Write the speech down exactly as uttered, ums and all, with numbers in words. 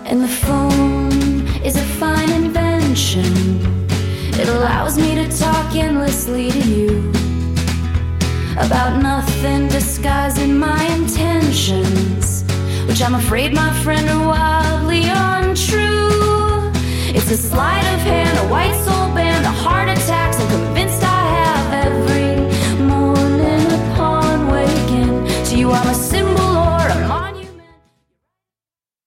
And the phone is a fine invention. It allows me to talk endlessly to you about nothing, disguising my intentions, which I'm afraid, my friend, are wildly untrue. It's a sleight of hand, a white soul